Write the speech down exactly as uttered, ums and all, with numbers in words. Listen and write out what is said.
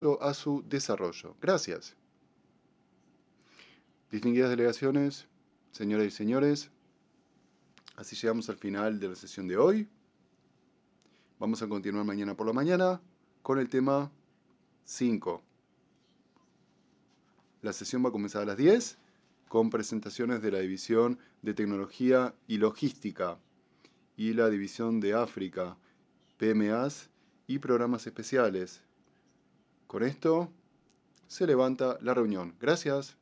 a su desarrollo. Gracias. Distinguidas delegaciones, señoras y señores, así llegamos al final de la sesión de hoy. Vamos a continuar mañana por la mañana con el tema cinco. La sesión va a comenzar a las diez con presentaciones de la División de Tecnología y Logística y la División de África, P M As y programas especiales. Con esto se levanta la reunión. Gracias.